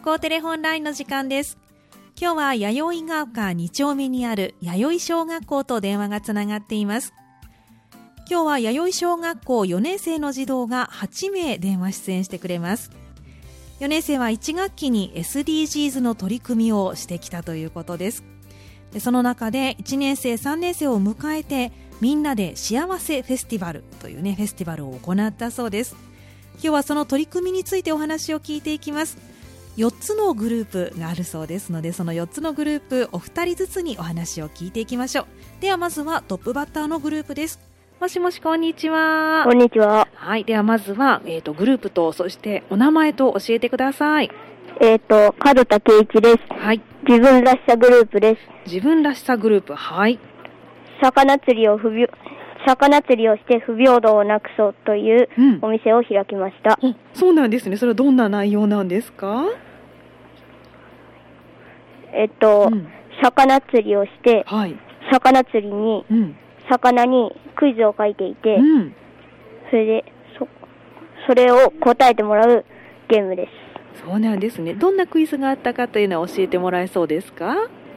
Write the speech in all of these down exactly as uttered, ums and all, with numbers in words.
校テレホンラインの時間です。今日は弥生が丘に丁目にある弥生小学校と電話がつながっています。今日は弥生小学校よねん生の児童がはちめい電話出演してくれます。よねん生はいち学期に エスディージーズ の取り組みをしてきたということです。でその中でいちねん生さんねん生を迎えてみんなで幸せフェスティバルというねフェスティバルを行ったそうです。今日はその取り組みについてお話を聞いていきます。よっつのグループがあるそうですので、そのよっつのグループお二人ずつにお話を聞いていきましょう。ではまずはトップバッターのグループです。もしもし、こんにちは。 こんにちは。 はい、ではまずは、えーと、グループとそしてお名前と教えてください。 えっ、ー、と門田圭一です。 はい。 自分らしさグループです。 自分らしさグループ。はい。 魚釣りを不平魚釣りをして不平等をなくそうというお店を開きました、 うん、そうなんですね。それはどんな内容なんですか？ えっと、うん、魚釣りをして、はい、魚釣りに、うん、魚にクイズを書いていて、うん、それで そ, それを答えてもらうゲームです。 そうなんですね。どんなクイズがあったかというのは教えてもらえそうですか？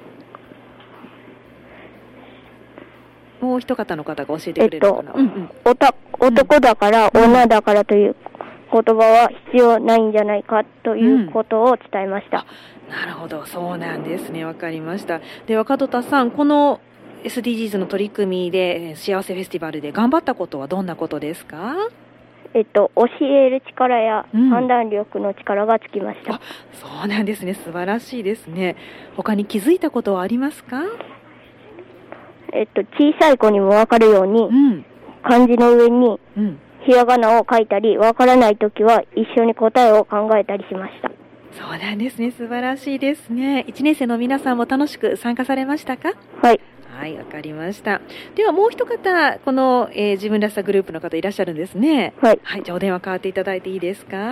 もう一方の方が教えてくれるかな。 えっとうんうん、おた男だから女だからという言葉は必要ないんじゃないかということを伝えました、 うん、なるほど、そうなんですね。わかりました。では門田さん、この エスディージーズ の取り組みで幸せフェスティバルで頑張ったことはどんなことですか？ えっと、教える力や判断力の力がつきました、うん、 あ、そうなんですね。素晴らしいですね。他に気づいたことはありますか？ えっと、小さい子にも分かるように、うん、漢字の上にひらがなを書いたり、分からないときは一緒に答えを考えたりしました。 そうなんですね。素晴らしいですね。いちねん生の皆さんも楽しく参加されましたか？ はい。 はい、わかりました。ではもう一方、この、えー、自分らしさグループの方いらっしゃるんですね。 はい。 はい、じゃあお電話代わっていただいていいですか？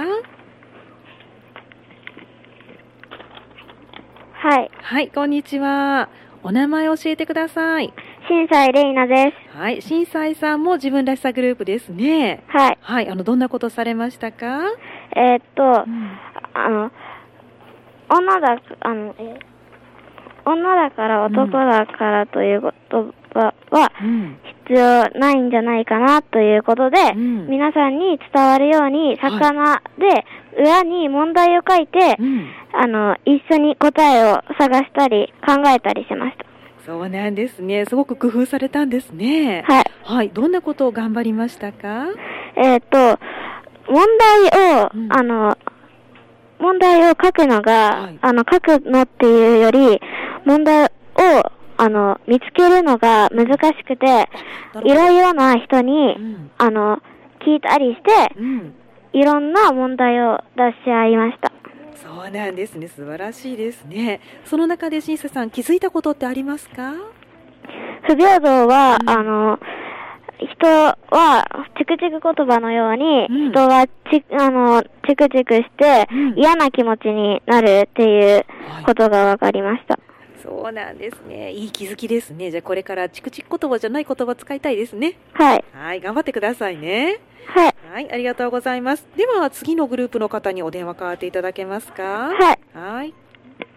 はい。 はい、こんにちは。お名前教えてください。 新西玲奈です。 はい、新西さんも自分らしさグループですね。 はい。 はい、あの、どんなことされましたか？ えー、っと、うん、あの、女だ、あの、え、女だから男だからという言葉は必要ないんじゃないかなということで、うん、皆さんに伝わるように魚で裏に問題を書いて、はい、あの、一緒に答えを探したり考えたりしました。 そうなんですね。すごく工夫されたんですね。 はい。 はい。どんなことを頑張りましたか？ えっと、問題を、うん、あの、問題を書くのが、はい、あの、書くのっていうより、問題を、あの、見つけるのが難しくて、いろいろな人に、うん、あの、聞いたりして、うん、いろんな問題を出し合いました。 そうなんですね。素晴らしいですね。その中で新瀬さん、気づいたことってありますか？ 不平等は、うん、あの、人はチクチク言葉のように、うん、人はチあのチクチクして、うん、嫌な気持ちになるっていうことが分かりました、はい、 そうなんですね。いい気づきですね。じゃあこれからチクチク言葉じゃない言葉使いたいですね。 はい。 はい、頑張ってくださいね。 はい。 はい、ありがとうございます。では次のグループの方にお電話代わっていただけますか？ はい。 はい。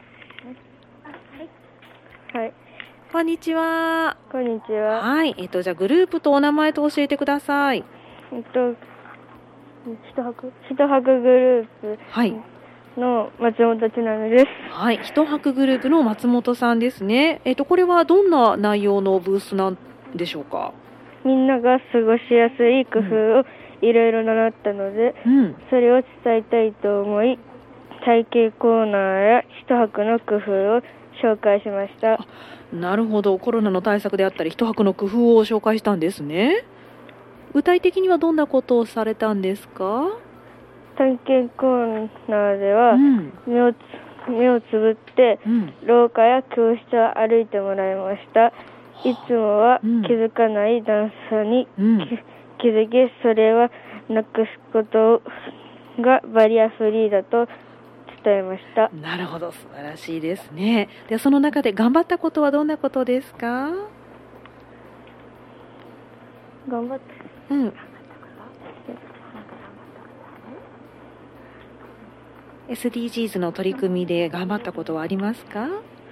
はい。 こんにちは。 こんにちは。 はい。えっと、じゃあグループとお名前と教えてください。 えっと、一泊、一泊グループの松本千奈です。 はい。一泊グループの松本さんですね。えっと、これはどんな内容のブースなんでしょうか？ みんなが過ごしやすい工夫をいろいろ習ったので、うん、それを伝えたいと思い、体験コーナーや一泊の工夫を紹介しました。 なるほど。コロナの対策であったり一泊の工夫を紹介したんですね。具体的にはどんなことをされたんですか？ 体験コーナーでは、うん、目を目をつぶって、うん、廊下や教室を歩いてもらいました。いつもは気づかない段差に、うん、気づき、それはなくすことがバリアフリーだと伝えました。 なるほど、素晴らしいですね。ではその中で頑張ったことはどんなことですか？ 頑張った、うん、 エスディージーズ の取り組みで頑張ったことはありますか？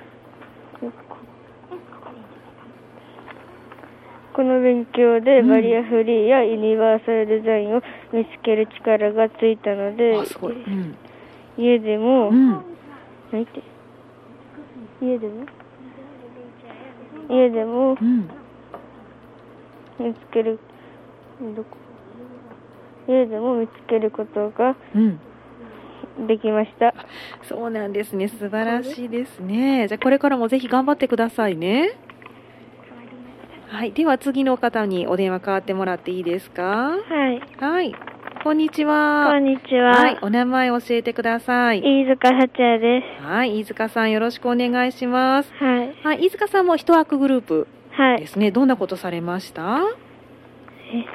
この勉強でバリアフリーやユニバーサルデザインを見つける力がついたので、 あ、すごい。うん、 家でも、 うん、 何て家でも家でも、うん、見つけるどこ家でも見つけることができました。 うん、そうなんですね。素晴らしいですね。じゃあこれからもぜひ頑張ってくださいね。はい、では次の方にお電話代わってもらっていいですか？ はい。 はい。こんにちは。 こんにちは。 はい。お名前教えてください。 飯塚幸也です。 はい。飯塚さんよろしくお願いします。 はい。 はい。飯塚さんも一枠グループですね。 はい。 どんなことされました？ え、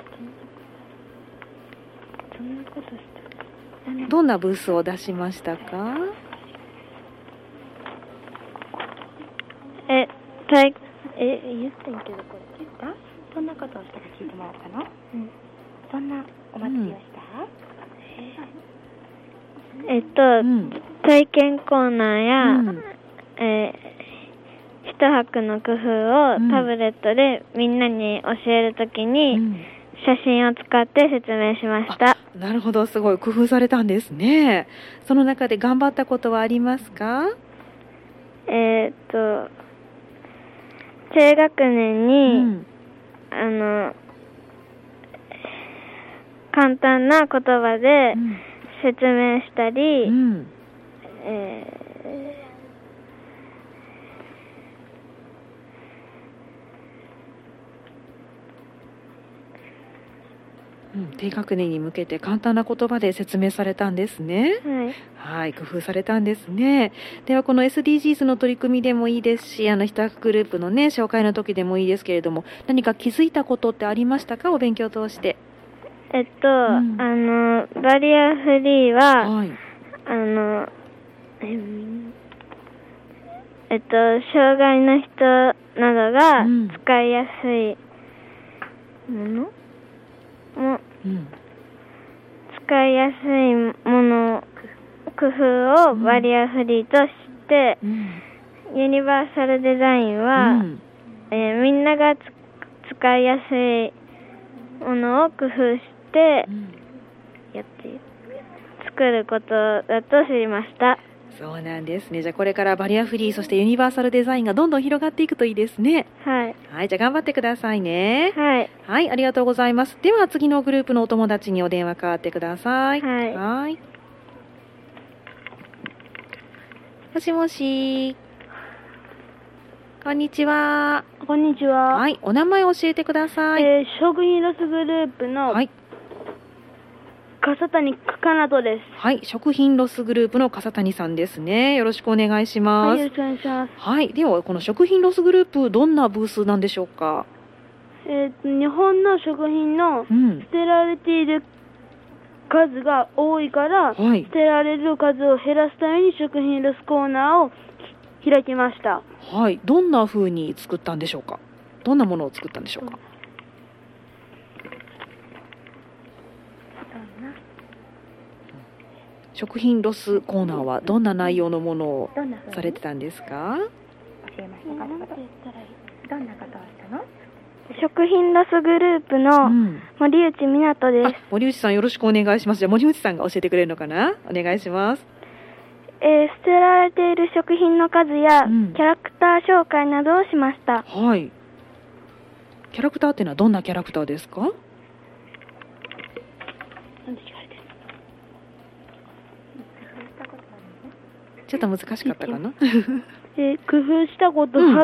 どんなことした？ どんなブースを出しましたか？ え、たいえ、言ってんけどこれ。あ、どんなことをしたか聞いてもらったの？うん。どんなお祭りをした？うん、えっと、うん、体験コーナーや、うん、えー、一泊の工夫をタブレットでみんなに教えるときに、うん、写真を使って説明しました。 なるほど、すごい工夫されたんですね。その中で頑張ったことはありますか？ えー、っと低学年に、うん、あの簡単な言葉で説明したり、うん、えーうん、低学年に向けて簡単な言葉で説明されたんですね。 はい、 はい、工夫されたんですね。ではこの エスディージーズ の取り組みでもいいですし、あの一枠グループのね紹介の時でもいいですけれども、何か気づいたことってありましたか？お勉強を通して。 えっと、うん、あのバリアフリーは、はい、あのえっと障害の人などが使いやすいもの、も、うん、使いやすいもの工夫をバリアフリーとして、うん、ユニバーサルデザインは、うんえー、みんなが使いやすいものを工夫してやって作ることだと知りました。 そうなんですね。じゃあこれからバリアフリーそしてユニバーサルデザインがどんどん広がっていくといいですね。 はい。 はい、じゃあ頑張ってくださいね。 はい。 はい、ありがとうございます。では次のグループのお友達にお電話代わってください。 はい。 はい。もしもし。こんにちは。 こんにちは。 はい、お名前教えてください。 えー、食品ロスグループの、はい。笠谷かなとです。 はい、食品ロスグループの笠谷さんですね。よろしくお願いします。 はい、よろしくお願いします。 はい、ではこの食品ロスグループどんなブースなんでしょうか？ えーと、日本の食品の捨てられている数が多いから、うんはい、捨てられる数を減らすために食品ロスコーナーを開きました。 はい、どんな風に作ったんでしょうか？どんなものを作ったんでしょうか？うん食品ロスコーナーはどんな内容のものをされてたんですか？ 教えましたか？どんなことをしたの？ 食品ロスグループの森内みなとです、うん、 森内さんよろしくお願いします。じゃあ森内さんが教えてくれるのかな？お願いします。 えー、捨てられている食品の数や、うん、キャラクター紹介などをしました。 はい。キャラクターっていうのはどんなキャラクターですか？ちょっと難しかったかなえー、工夫したことは、うんはい、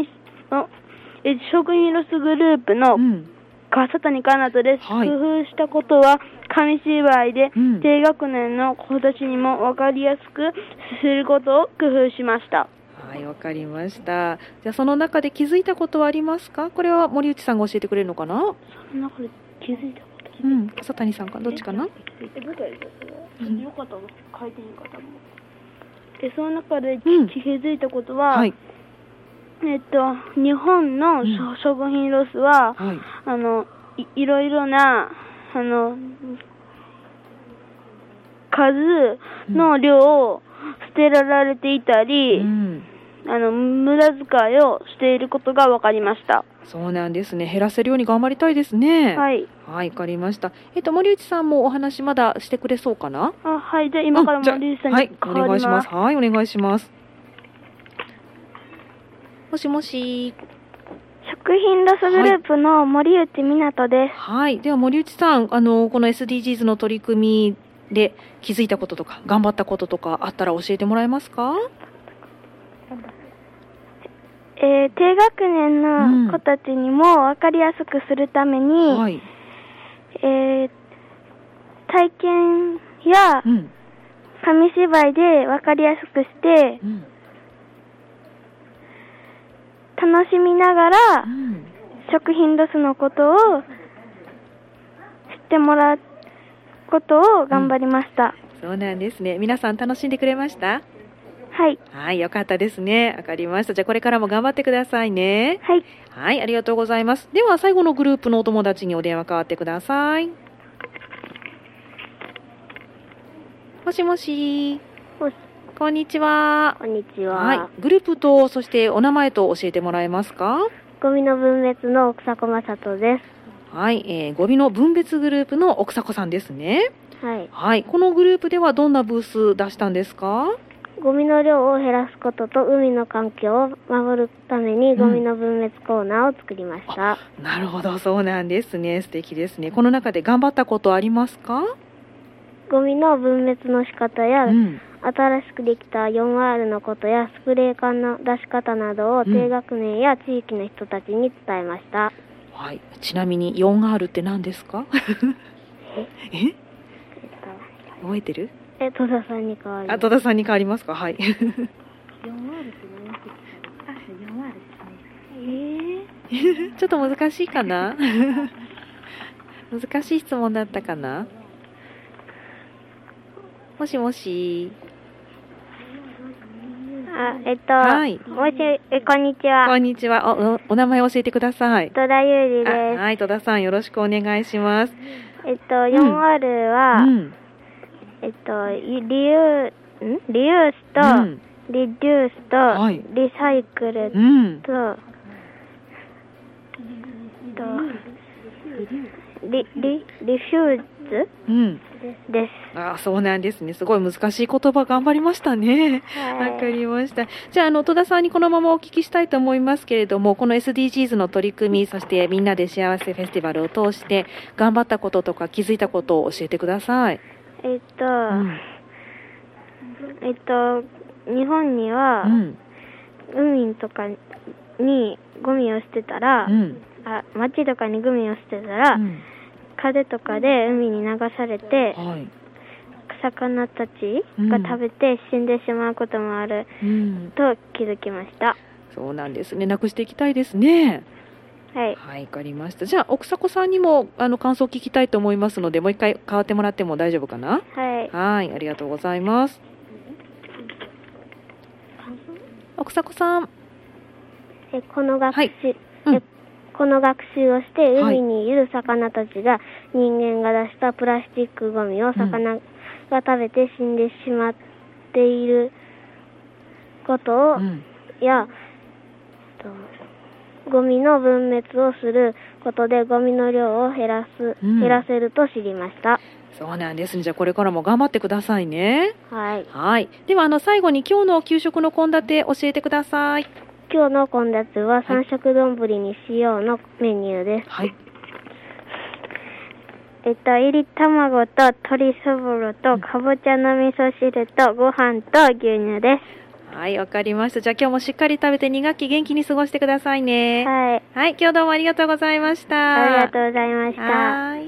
えー、食品ロスグループの笠谷かなとです、はい、工夫したことは紙芝居で、うん、低学年の子たちにも分かりやすくすることを工夫しました。 はい、わかりました。じゃあその中で気づいたことはありますか？これは森内さんが教えてくれるのかな？ その中で気づいたこと、 うん、笠谷さんかどっちかな？ え、どうやるの？よかったの？書いていい方もでその中で気づいたことは、うんはい、えっと日本の食品ロスは、うんはい、あの い, いろいろなあの数の量を捨てられていたり、うん、あの無駄遣いをしていることが分かりました。 そうなんですね。減らせるように頑張りたいですね。 はい。 はい、分かりました。えっと森内さんもお話まだしてくれそうかな。 あ、はい。じゃあ今から森内さんに代わります。 はい、お願いします。はい、お願いします。もしもし。 食品ロスグループの森内美奈です。 はい。では森内さん、あのこの エスディージーズ の取り組みで気づいたこととか頑張ったこととかあったら教えてもらえますか？ えー、低学年の子たちにも分かりやすくするために、うんはいえー、体験や紙芝居で分かりやすくして、うん、楽しみながら、うん、食品ロスのことを知ってもらうことを頑張りました、 うん、そうなんですね。皆さん楽しんでくれました？ はい。 はい、よかったですね。わかりました。じゃあこれからも頑張ってくださいね。 はい。 はい、ありがとうございます。では最後のグループのお友達にお電話代わってください。もしもし。 もし。 こんにちは。 こんにちは。 はい。グループとそしてお名前と教えてもらえますか？ ゴミの分別の奥迫正人です。 はい、えー、ゴミの分別グループの奥迫さんですね。 はい。 はい。このグループではどんなブース出したんですか？ ゴミの量を減らすことと海の環境を守るためにゴミの分別コーナーを作りました、 うん、なるほど、そうなんですね。素敵ですね。この中で頑張ったことありますか？ ゴミの分別の仕方や、うん、新しくできた フォーアール のことやスプレー缶の出し方などを低学年や地域の人たちに伝えました、 うんはい、ちなみに フォーアール って何ですか？ええ覚えてる？ え、戸田さんに変わります。 あ、戸田さんに変わりますか？はい。よんアール って何ですか？あ、よんアール ですね。えー、ちょっと難しいかな？難しい質問だったかな？もしもし。 あ、えっと、はい。もし、え、こんにちは。 こんにちは。お、お、お名前教えてください。 戸田優里です。 はい、戸田さんよろしくお願いします。 えっと、よんアール は、うんうんえっと、リユー、んリユースと、うん、リデュースと、はい、リサイクルと、うん、とリ、リ、リフューズ、うん、です。 あ、そうなんですね。すごい難しい言葉頑張りましたね。わ、はい、かりました。じゃあ、あの、戸田さんにこのままお聞きしたいと思いますけれども、この エスディージーズ の取り組み、そしてみんなで幸せフェスティバルを通して頑張ったこととか気づいたことを教えてください。 えっと、うん、えっと、日本には、うん、海とかにゴミを捨てたら、うん、あ、町とかにゴミを捨てたら、うん、風とかで海に流されて、はい、魚たちが食べて死んでしまうこともある、うん、と気づきました。 そうなんですね。なくしていきたいですね。 はい、 はい、わかりました。じゃあ奥迫さんにもあの感想を聞きたいと思いますので、もう一回変わってもらっても大丈夫かな？ はい。 はい、ありがとうございます。奥迫さん。 えこの学習、はいうん、えこの学習をして海にいる魚たちが人間が出したプラスチックゴミを魚が食べて死んでしまっていることを、うん、やとゴミの分別をすることでゴミの量を減らす、うん、減らせると知りました。 そうなんですね。じゃあこれからも頑張ってくださいね。 はい。 はい。ではあの最後に今日の給食の献立教えてください。 今日の献立は三色丼にしようのメニューです。 はい。 えっと、いり卵と鶏そぼろとかぼちゃの味噌汁とご飯と牛乳です。 はい、わかりました。じゃあ今日もしっかり食べてに学期元気に過ごしてくださいね。 はい。 はい、今日どうもありがとうございました。 ありがとうございました。 はい。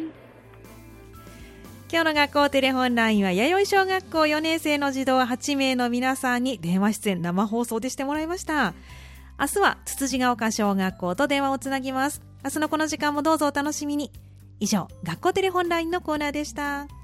今日の学校テレホンラインは弥生小学校よねん生の児童はち名の皆さんに電話出演生放送でしてもらいました。明日はつつじが丘小学校と電話をつなぎます。明日のこの時間もどうぞお楽しみに。以上、学校テレホンラインのコーナーでした。